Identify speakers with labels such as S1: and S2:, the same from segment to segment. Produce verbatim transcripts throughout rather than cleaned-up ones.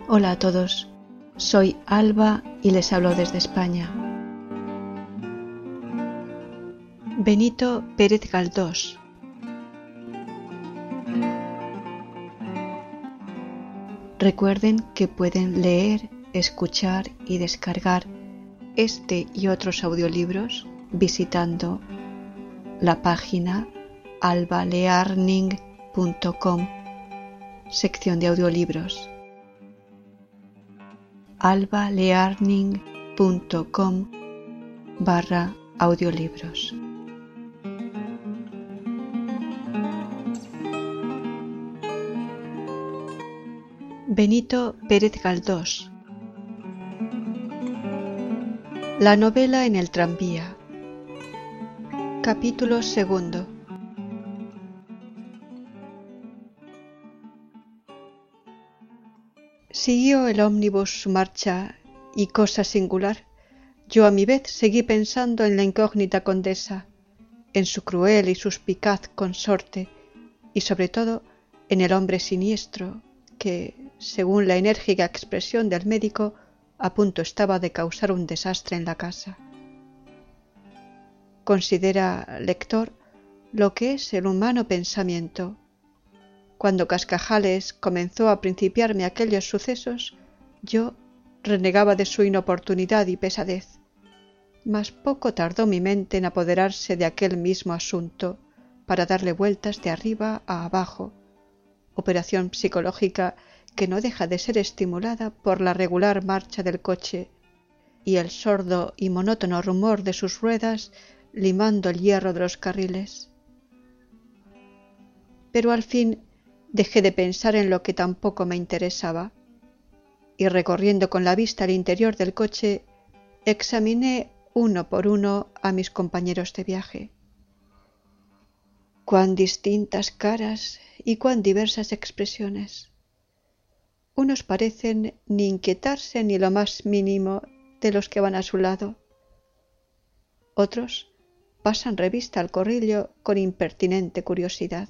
S1: Hola a todos, soy Alba y les hablo desde España. Benito Pérez Galdós. Recuerden que pueden leer, escuchar y descargar este y otros audiolibros visitando la página alba learning punto com, sección de audiolibros. alba learning punto com barra audiolibros. Benito Pérez Galdós. La novela en el tranvía. Capítulo segundo. Siguió el ómnibus su marcha y, cosa singular, yo a mi vez seguí pensando en la incógnita condesa, en su cruel y suspicaz consorte y sobre todo en el hombre siniestro que, según la enérgica expresión del médico, a punto estaba de causar un desastre en la casa. Considera, lector, lo que es el humano pensamiento. Cuando Cascajales comenzó a principiarme aquellos sucesos, yo renegaba de su inoportunidad y pesadez, mas poco tardó mi mente en apoderarse de aquel mismo asunto para darle vueltas de arriba a abajo, operación psicológica que no deja de ser estimulada por la regular marcha del coche y el sordo y monótono rumor de sus ruedas limando el hierro de los carriles. Pero al fin dejé de pensar en lo que tampoco me interesaba, y recorriendo con la vista el interior del coche, examiné uno por uno a mis compañeros de viaje. Cuán distintas caras y cuán diversas expresiones. Unos parecen ni inquietarse ni lo más mínimo de los que van a su lado. Otros pasan revista al corrillo con impertinente curiosidad.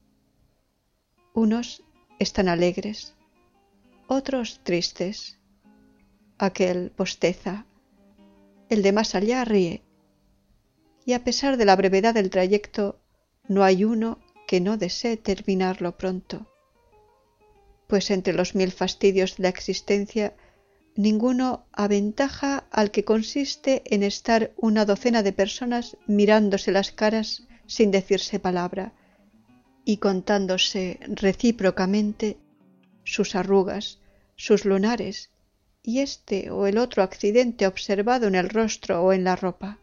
S1: Unos están alegres, otros tristes. Aquel bosteza, el de más allá ríe, y a pesar de la brevedad del trayecto, no hay uno que no desee terminarlo pronto, pues entre los mil fastidios de la existencia, ninguno aventaja al que consiste en estar una docena de personas mirándose las caras sin decirse palabra, y contándose recíprocamente sus arrugas, sus lunares y este o el otro accidente observado en el rostro o en la ropa.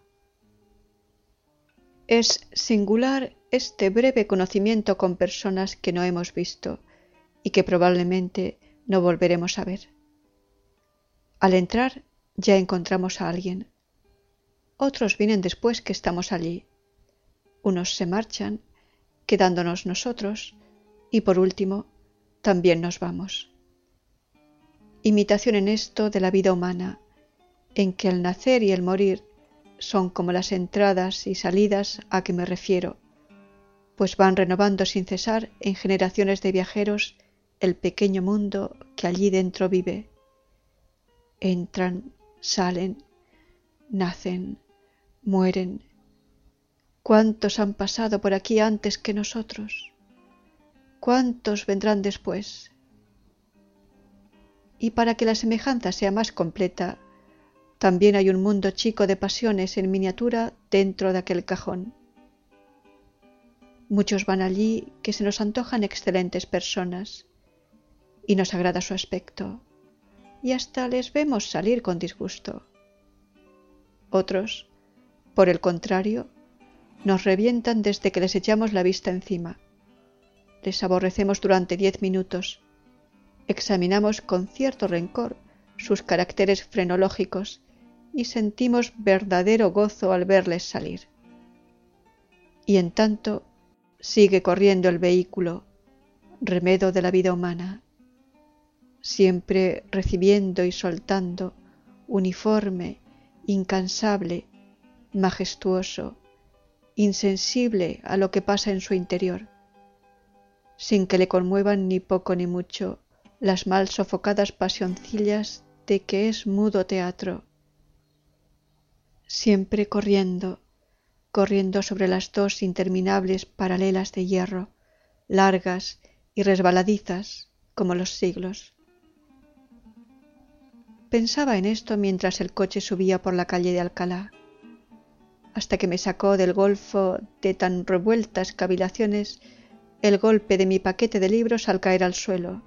S1: Es singular este breve conocimiento con personas que no hemos visto y que probablemente no volveremos a ver. Al entrar ya encontramos a alguien. Otros vienen después que estamos allí. Unos se marchan, quedándonos nosotros, y por último, también nos vamos. Imitación en esto de la vida humana, en que el nacer y el morir son como las entradas y salidas a que me refiero, pues van renovando sin cesar en generaciones de viajeros el pequeño mundo que allí dentro vive. Entran, salen, nacen, mueren. ¿Cuántos han pasado por aquí antes que nosotros? ¿Cuántos vendrán después? Y para que la semejanza sea más completa, también hay un mundo chico de pasiones en miniatura dentro de aquel cajón. Muchos van allí que se nos antojan excelentes personas, y nos agrada su aspecto, y hasta les vemos salir con disgusto. Otros, por el contrario, nos revientan desde que les echamos la vista encima. Les aborrecemos durante diez minutos. Examinamos con cierto rencor sus caracteres frenológicos y sentimos verdadero gozo al verles salir. Y en tanto sigue corriendo el vehículo, remedo de la vida humana, siempre recibiendo y soltando, uniforme, incansable, majestuoso, insensible a lo que pasa en su interior, sin que le conmuevan ni poco ni mucho las mal sofocadas pasioncillas de que es mudo teatro. Siempre corriendo, corriendo sobre las dos interminables paralelas de hierro, largas y resbaladizas como los siglos. Pensaba en esto mientras el coche subía por la calle de Alcalá, hasta que me sacó del golfo de tan revueltas cavilaciones el golpe de mi paquete de libros al caer al suelo.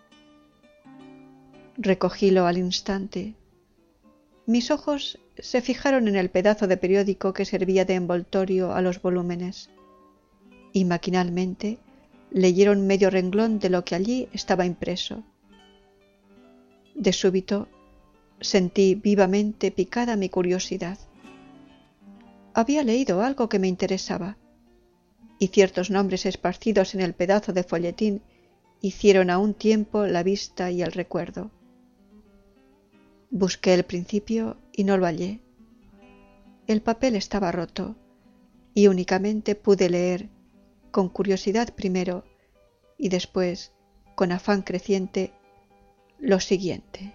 S1: Recogílo al instante. Mis ojos se fijaron en el pedazo de periódico que servía de envoltorio a los volúmenes, y maquinalmente leyeron medio renglón de lo que allí estaba impreso. De súbito sentí vivamente picada mi curiosidad. Había leído algo que me interesaba, y ciertos nombres esparcidos en el pedazo de folletín hicieron a un tiempo la vista y el recuerdo. Busqué el principio y no lo hallé. El papel estaba roto, y únicamente pude leer, con curiosidad primero, y después, con afán creciente, lo siguiente.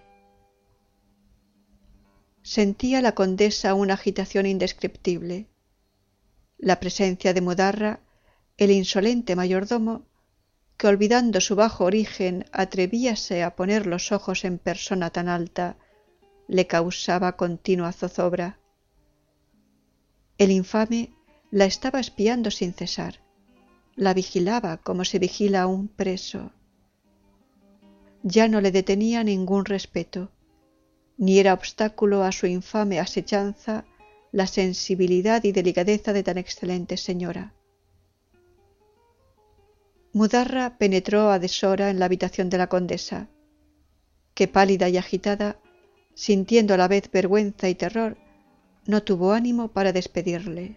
S1: Sentía la condesa una agitación indescriptible. La presencia de Mudarra, el insolente mayordomo, que olvidando su bajo origen atrevíase a poner los ojos en persona tan alta, le causaba continua zozobra. El infame la estaba espiando sin cesar, la vigilaba como se vigila a un preso. Ya no le detenía ningún respeto, ni era obstáculo a su infame asechanza la sensibilidad y delicadeza de tan excelente señora. Mudarra penetró a deshora en la habitación de la condesa, que pálida y agitada, sintiendo a la vez vergüenza y terror, no tuvo ánimo para despedirle.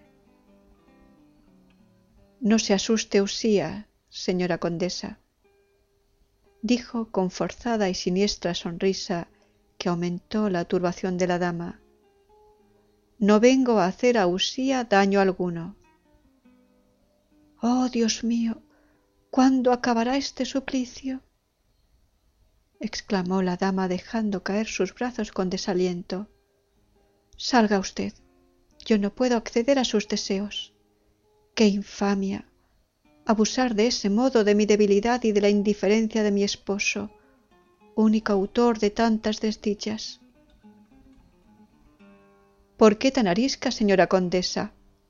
S1: «No se asuste Usía, señora condesa», dijo con forzada y siniestra sonrisa que aumentó la turbación de la dama. «No vengo a hacer a Usía daño alguno». «Oh, Dios mío, ¿cuándo acabará este suplicio?», exclamó la dama dejando caer sus brazos con desaliento. «Salga usted, yo no puedo acceder a sus deseos. ¡Qué infamia! Abusar de ese modo de mi debilidad y de la indiferencia de mi esposo, único autor de tantas desdichas». «¿Por qué tan arisca, señora condesa?»,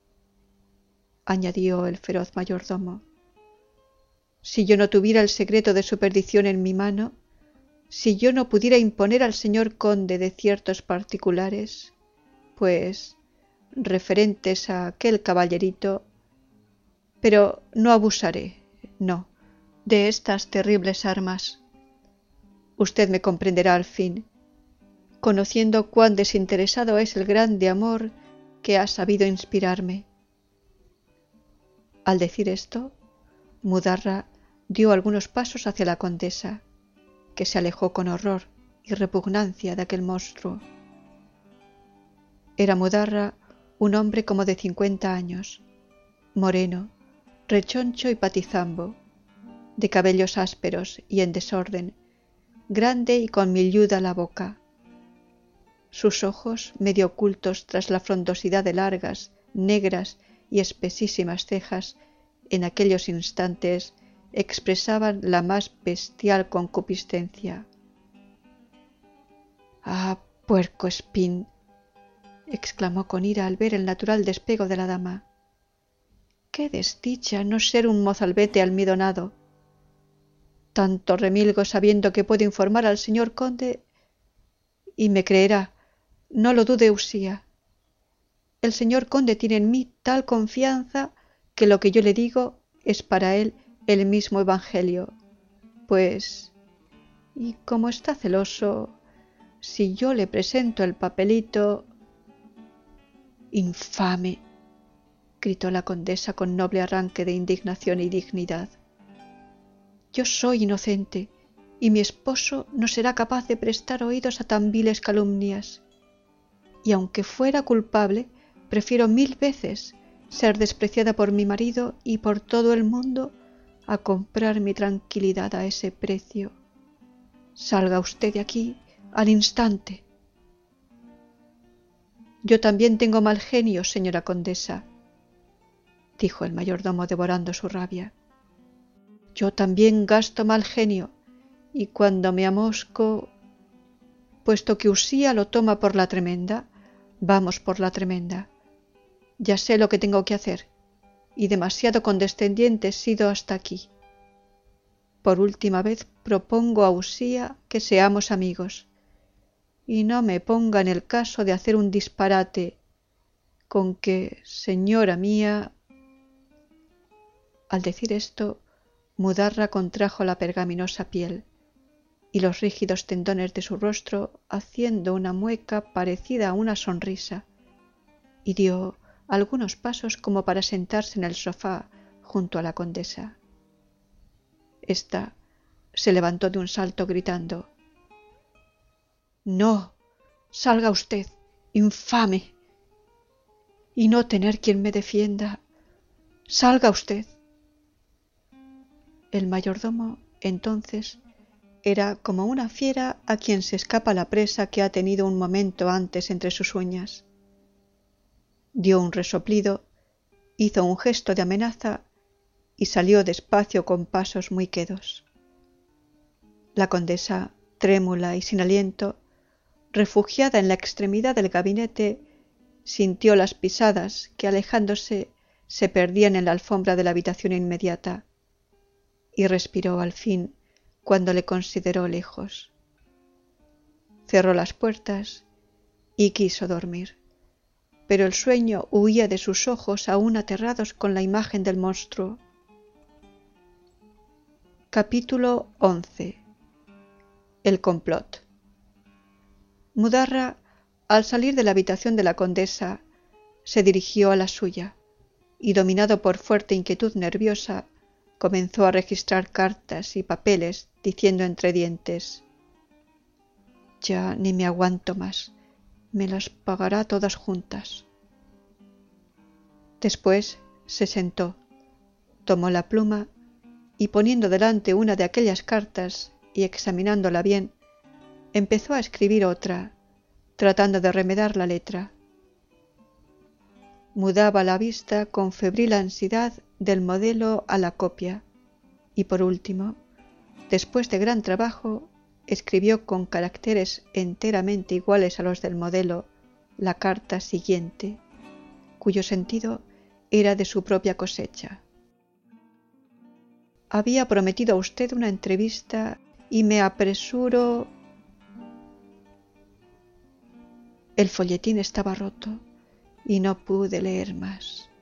S1: añadió el feroz mayordomo. «Si yo no tuviera el secreto de su perdición en mi mano, si yo no pudiera imponer al señor conde de ciertos particulares, pues, referentes a aquel caballerito, pero no abusaré, no, de estas terribles armas. Usted me comprenderá al fin, conociendo cuán desinteresado es el grande amor que ha sabido inspirarme». Al decir esto, Mudarra dio algunos pasos hacia la condesa, que se alejó con horror y repugnancia de aquel monstruo. Era Mudarra un hombre como de cincuenta años, moreno, rechoncho y patizambo, de cabellos ásperos y en desorden, grande y con milluda la boca. Sus ojos, medio ocultos tras la frondosidad de largas, negras y espesísimas cejas, en aquellos instantes expresaban la más bestial concupiscencia. «¡Ah, puerco espín!», exclamó con ira al ver el natural despego de la dama. «¡Qué desdicha no ser un mozalbete almidonado! Tanto remilgo sabiendo que puedo informar al señor conde, y me creerá, no lo dude Usía. El señor conde tiene en mí tal confianza que lo que yo le digo es para él el mismo evangelio, pues, y como está celoso, si yo le presento el papelito...». «¡Infame!», gritó la condesa con noble arranque de indignación y dignidad. «Yo soy inocente, y mi esposo no será capaz de prestar oídos a tan viles calumnias. Y aunque fuera culpable, prefiero mil veces ser despreciada por mi marido y por todo el mundo a comprar mi tranquilidad a ese precio». Salga usted de aquí al instante. Yo también tengo mal genio, señora condesa, dijo el mayordomo devorando su rabia. Yo también gasto mal genio, y cuando me amosco, puesto que Usía lo toma por la tremenda, vamos por la tremenda. Ya sé lo que tengo que hacer, y demasiado condescendiente he sido hasta aquí. Por última vez propongo a Usía que seamos amigos, y no me ponga en el caso de hacer un disparate, con que, señora mía... Al decir esto, Mudarra contrajo la pergaminosa piel y los rígidos tendones de su rostro, haciendo una mueca parecida a una sonrisa, y dio algunos pasos como para sentarse en el sofá junto a la condesa. Ésta se levantó de un salto gritando: «No, salga usted, infame, y no tener quien me defienda. Salga usted». El mayordomo, entonces, era como una fiera a quien se escapa la presa que ha tenido un momento antes entre sus uñas. Dio un resoplido, hizo un gesto de amenaza y salió despacio con pasos muy quedos. La condesa, trémula y sin aliento, refugiada en la extremidad del gabinete, sintió las pisadas que, alejándose, se perdían en la alfombra de la habitación inmediata, y respiró al fin cuando le consideró lejos. Cerró las puertas y quiso dormir, pero el sueño huía de sus ojos aún aterrados con la imagen del monstruo. Capítulo once. El complot. Mudarra, al salir de la habitación de la condesa, se dirigió a la suya y, dominado por fuerte inquietud nerviosa, comenzó a registrar cartas y papeles, diciendo entre dientes: «Ya ni me aguanto más, me las pagará todas juntas». Después se sentó, tomó la pluma y, poniendo delante una de aquellas cartas y examinándola bien, empezó a escribir otra, tratando de remedar la letra. Mudaba la vista con febril ansiedad del modelo a la copia, y por último, después de gran trabajo, escribió con caracteres enteramente iguales a los del modelo la carta siguiente, cuyo sentido era de su propia cosecha. «Había prometido a usted una entrevista y me apresuro...» El folletín estaba roto y no pude leer más.